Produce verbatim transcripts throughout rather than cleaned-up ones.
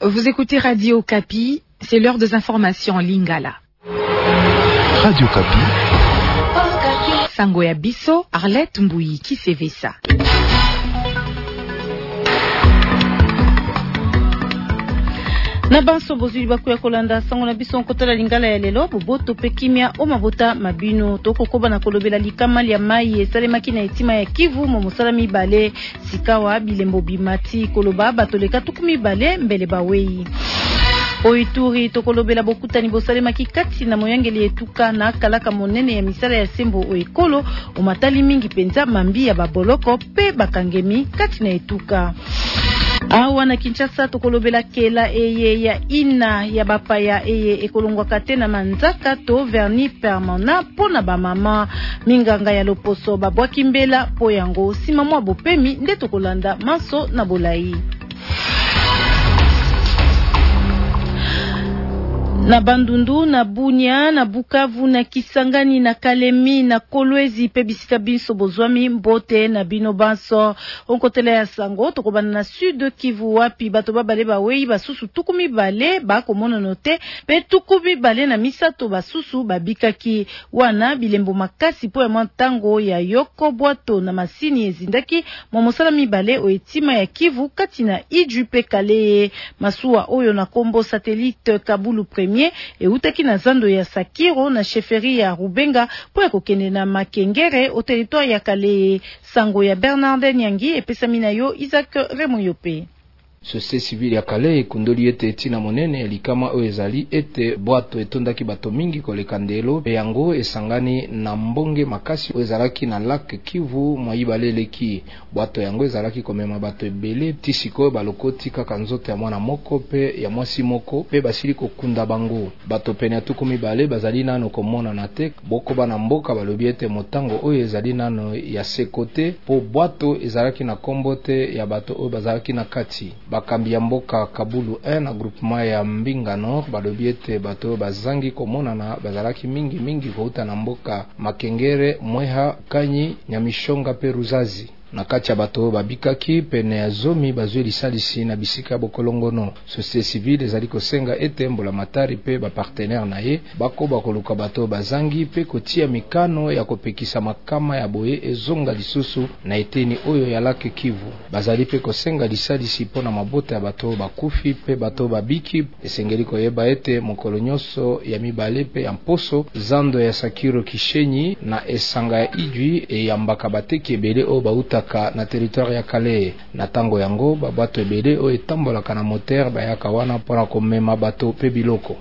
Vous écoutez Radio Okapi, c'est l'heure des informations en Lingala. Radio Okapi. Sango ya biso, Arlette Mbouyi Kisevesa. Na banso bozuli bakuya kolanda sango na biso nkotala lingala ya lelo boboto pe kimia o mabota mabino tokokoba na kolobela likama ya mai esalemaki na etima ya Kivu mo mosala mibale sikawa bilembo bimati koloba batoleka tukumi bale mbele bawei Oituri tokolobela bokutani bosalemaki kati na moyangeli etuka na kalaka monene ya misala ya sembo oekolo omatali mingi penza mambi ya baboloko pe bakangemi kati na etuka. Awa na Kinshasa tokolobela kela eye ya ina ya bapaya eye ekolongwa kate na manzaka to vernis permanent pona ba mama minganga ya loposo babwaki mbela po yango sima mwa bopemi nde tokolanda maso na bolai. Na Bandundu, na Bunia, na Bukavu, na Kisangani, na Kalemi, na Kolwezi, pe bisika biso bozwami mbote na bino banso. Onkotele ya sango, tokobana na Sud Kivu wapi, bato babale bawei, basusu tukumi bale, bako mono note, pe tukumi bale na misato basusu babikaki. Wana bilembo makasi po ya mantango ya yoko bwato na masini ezindaki, momosala mibale oetima ya Kivu katina Iju pe Kale. Masuwa oyo na kombo satellite Kabulu Premier e utaki na zando ya Sakiro na sheferi ya Rubenga po ya kokende na Makengere o territoire ya Kale. Sango ya Bernard Nyangi e pesa minayo Isaac Remoyope. Société civile ya Kale ekundoli ete etina monene likama oyo ezali ete bwato etondaki bato mingi koleka ndelo pe yango esangani na mbonge makasi oyo ezalaki na lac Kivu mwa ibaleleki. Bwato yango ezalaki komema bato ebele tisiko balokoti kaka nzoto ya mwana moko pe ya mwasi moko pe basili kokunda bango. Bato pene ya tukumi bale bazali nano komona na te boko bana mboka balobi ete motango oyo ezali nano ya sekote po bwato ezalaki na kombote ya bato oyo bazalaki na kati. Bakambi ya mboka Kabulu un na groupement ya Mbinga Nord balobi ete bato bazangi komona na bazalaki mingi mingi kouta na mboka Makengere, Mweha, Kanyi, Nyamishonga pe Ruzazi. Na kati ya bato babikaki pene ya zomi bazwe lisalisi na bisika bokolongono. Société civile ezali kosenga ete mbola matari pe ba partenaire na ye bako bakoluka bato bazangi pe kotia mikano ya kopekisa makama ya boye ezonga lisusu na eteni oyo ya lake Kivu. Bazali pe kosenga lisalisi pona mabota ya bato bakufi pe bato babiki esengeli koyeba ete mokolo nyonso ya mibale pe ya mposo zando ya Sakiro Kishenyi na esanga ya Ijwi e yambaka bateki ebele o bauta na territoire ya Kale. Na tango yango babato ebele o etambolaka na moteur bayaka wana pona komema bato pe biloko.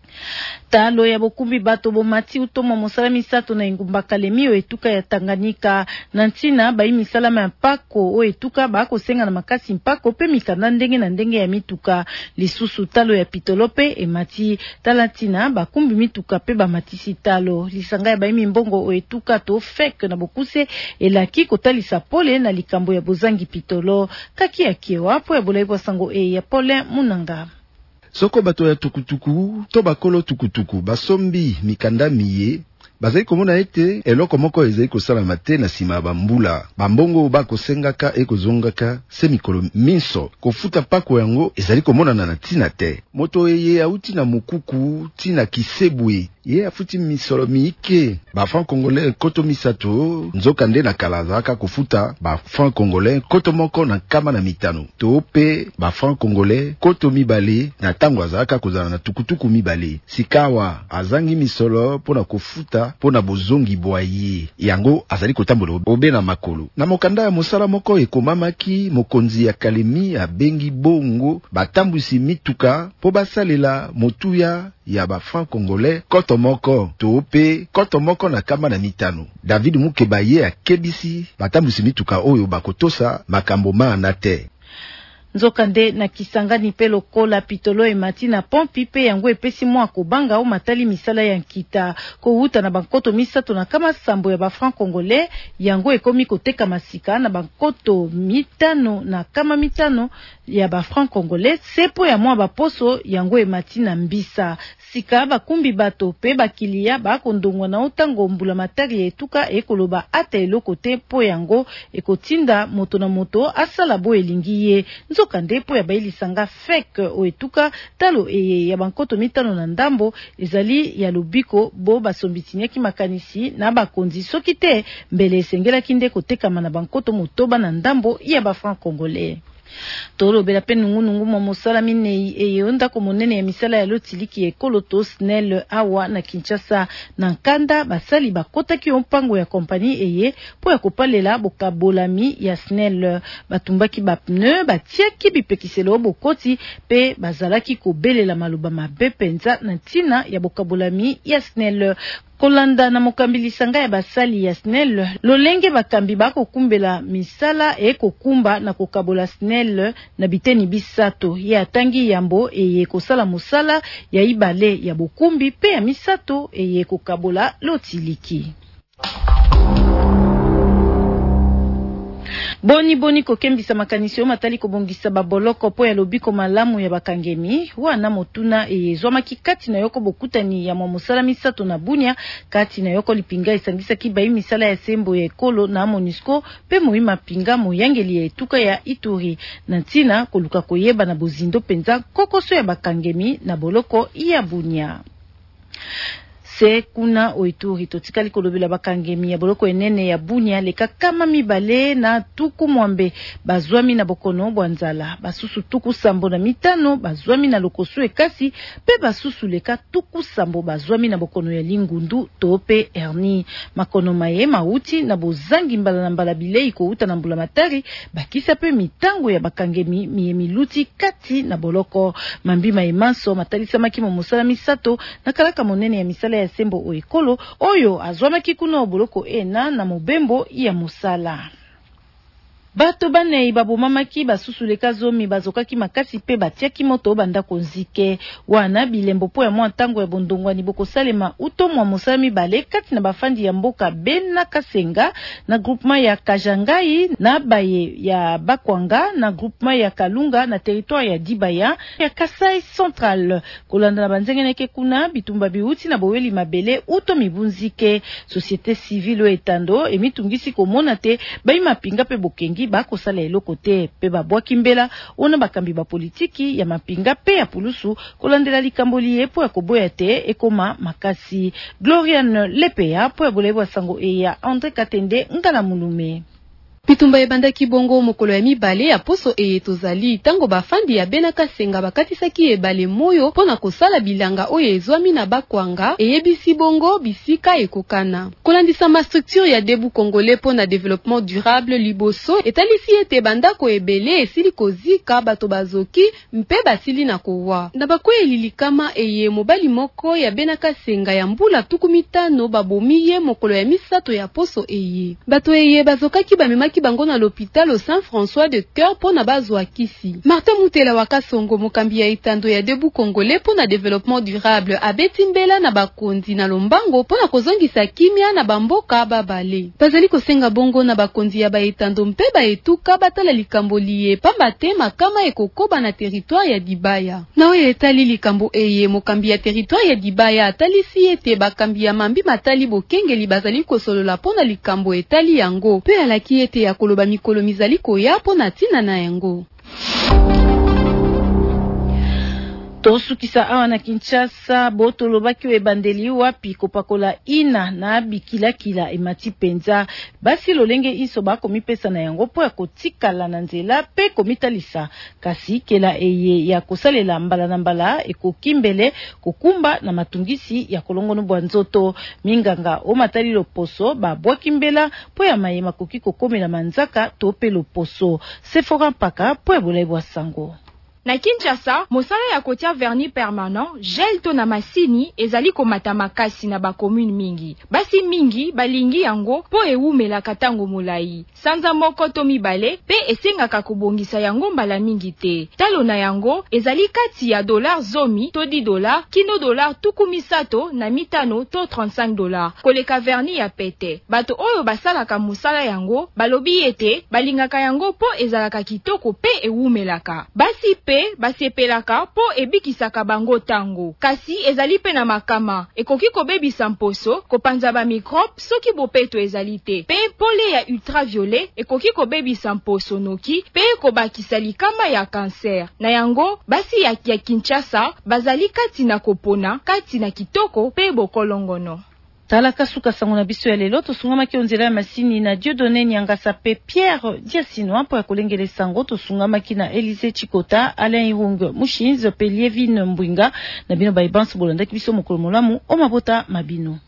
Talo ya bokumbi bato bomati utoma mosala misato na ingumba Kalemi o etuka ya Tanganyika. Nantina bai misala ma mpako o etuka bako senga na makasi mpako pe mikanda ndenge na ndenge ya mituka. Lisusu talo ya Pitolope emati talatina bakumbi mituka pe bamatisi talo. Lisanga ya bai mimbongo o etuka to fek na bokuse elaki kotalisa pole na likambo ya bozangi Pitolo. Kaki ya kiewa po ya bolaiwa sango e ya pole munanga. Soko bato ya tukutuku, to bakolo tukutuku, basombi mikanda miye, bazali komona ete eloko moko ezali kosala mate na sima bambula. Bambongo bako sengaka eko zongaka se mikolo minso. Kofuta pako yango ezali komona na natina te. Moto eye auti na mukuku, tina kisebwe. Ye afuti misolo miike. Ba franc congolais koto misato, nzoka nde na kalazaka kofuta ba franc congolais koto moko na kama na mitano. Tope ba franc congolais koto mibale na tango azaka kozala na tukutuku mibale. Sikawa azangi misolo pona kofuta pona bozongi boye. Yango azali kotambola obe na makolo. Na mokanda ya mosala moko ekomamaki mokonzi ya Kalemi abengi bongo batambusi mituka po basalela motuya ya ba franc congolais koto moko tope koto moko na kama na mitano. David Mukeba ye akebisi batambusi mituka oyo bakotosa makambo maana te. Nzokande na Kisangani pe lokola Pitolo emati na pompi pe yango epesi mwa kobanga o matali misala ya nkita ko huta na bankoto misato na kama sambo ya ba franc congolais yango ekomi koteka masika na bankoto mitano na kama mitano ya ba franc congolais sepo ya mwa baposo yango emati na mbisa sika bakumbi bato pe bakilia bakondongwa na otango mbula matari ya etuka ekoloba ata eloko te po yango ekotinda moto na moto asala bo elingi ye nzoka nde po ya bailisanga fek o etuka talo eye ya bankoto mitano na ndambo ezali ya lobiko bo basombitiniaki makanisi na bakonzi soki te mbele esengelaki nde kotekama na bankoto motoba na ndambo ya bafranc congolais. Tolo bela pe nungu nungu mo mosala minei eye ondako monene ya misala ya lotiliki ekolo to S N E L awa na Kinshasa na nkanda basali bakotaki mpango ya kompani eye po ya kopalela bokabolami ya S N E L batumbaki ba pneu batiaki bipekiselo bokoti pe bazalaki kobelela maloba mabe penza na ntina ya bokabolami ya S N E L. Kolanda na mokambilisanga ya basali ya S N E L lolenge bakambi bakokumbela misala e kokumba na kokabola S N E L na biteni bisato ya tangi yambo eye kosala musala ya ibale ya bokumbi pe ya misato eye kokabola lotiliki. Boni boni kokembisa makanisi o matali kobongisa baboloko po ya lobiko malamu ya bakangemi wana motuna ezwamaki kati na yoko bokutani ya mosala misato na Bunia kati na yoko lipinga esangisaki bai misala ya sembo ya ekolo na MONUSCO pe moima pinga moyangeli ya etuka ya Ituri na ntina koluka koyeba na bozindo penza kokoso ya bakangemi na boloko ya Bunia. Se kuna oituri totikali kolobela bakangemi ya boloko enene ya Bunia leka kama mibale na tuku mwambe bazwami na bokono bwanzala basusu tuku sambo na mitano bazwami na lokoso ekasi pe basusu leka tuku sambo bazwami na bokono ya lingundu tope erni makono maye mauti na bozangi mbala na mbala bilei kouta na mbula matari bakisa pe mitango ya bakangemi miye miluti kati na boloko mambi maimanso matalisa maki momosala misato na kalaka monene ya misala ya sembo o ekolo oyo azwamaki kuna oboloko ena na mobembo ya musala. Bato banei babomamaki basusuleka zomi bazokaki makasi pe batiaki moto banda konzike wana bilembo po ya mwa ntango ya bondongwani bokosalema uto mwa mosami bale kati na bafandi ya mboka Bena Kasenga na groupement ya Kajangai na Baye ya Bakwanga na groupement ya Kalunga na territoire ya Dibaya ya Kasai Central kolanda na banzengeneke kuna bitumba biuti na boweli mabele uto mibunzike société civile o etando emitungisi komona te bai mapinga pe bokengi bako sala eloko te pe babwaki mbela ona bakambi ba politiki ya mapinga pe ya pulusu kolandela likamboli epo ya koboya te ekoma makasi. Gloriane Lepea po ya bolebwa sango eya André Katende ngala mulume. Bitumba ebandaki bongo mokolo ya mibale ya poso eye tozali tango bafandi ya Bena Kasenga bakatisaki ebale moyo pona kosala bilanga oyo ezwami na Bakwanga eyebisi bongo bisika ekokana. Kolandisa ma structure ya Debu Congolais pona développement durable liboso etalisi ete bandako ebele esili kozika bato bazoki mpe basili na kowa. Na bakweli likama eye mobali moko ya Bena Kasenga ya mbula tuku mitano babomiye mokolo ya misato ya poso eye. Bato eye bazokaki bamemaki bango na l'hôpital au Saint-François de Cœur pona bazwa kisi. Martin Mutela Wakasongo mokambi ya itando ya Debu Congolais pona développement durable abeti mbela na bakonzi na lombango pona kozongisa kimia na bamboka babale. Bazali kosenga bongo na bakonzi ya baitando mpe baetuka batala likambo liye pamba te makama ekokoba na territoire ya Dibaya. Na oyo etali likambo eye mokambi ya territoire ya Dibaya atalisi ete bakambi ya mambi matali bokengeli bazali kosolola pona likambo etali yango pe alaki ete ya koloba mikolo mizali koya pona tina na yango. Tosukisa awa na Kinshasa boto lobaki ebandeli wapi kopakola ina na bikila kila emati penza basi lolenge iso bako mipesa na yango po ya kotikala na nzela pe komitalisa kasi kela eye ya kosalela mbala na mbala ekokimbele kokumba na matungisi ya kolongono bwa nzoto minganga o matali loposo babwaki mbela po ya mayema koki kokomela manzaka to pe loposo Sephora Mpaka po ya bolai bwa sango. Na Kinshasa, mosala ya kotia vernis permanent, gel to na masini ezali komata makasi na ba commune mingi. Basi mingi balingi yango po eumela katango molai. Sanza moko to mibale pe esengaka kobongisa yango mbala mingi te. Talo na yango ezali kati ya dollar zomi to dix dollars kino dollar tuku misato na mitano to trente-cinq dollars. Koleka vernis ya pete. Bato oyo basalaka mosala yango balobi ete balingaka yango po ezalaka kitoko pe eumelaka. Basi pe pe basepelaka po ebikisaka bango tango. Kasi ezali pe na makama ekoki kobebisa mposo kopanza ba microbe soki bopeto ezali te. Pe pole ya ultraviolet ekoki kobebisa mposo noki pe kobakisa likama ya cancer. Na yango basi ya, ya Kinshasa bazali kati na kopona kati na kitoko pe bokolongono. Talaka suka sango na biso ya lelo tosungama ki onzela ya masini na Dieudonné Nyangasa pe Pierre Diasinoa po ya kolengele sango tosungama ki na Elise Chikota, Alain Irung Mushinzo pe Lievine Mbwinga na bino baibansu bolanda ki biso mokolo molamu o mabota mabino.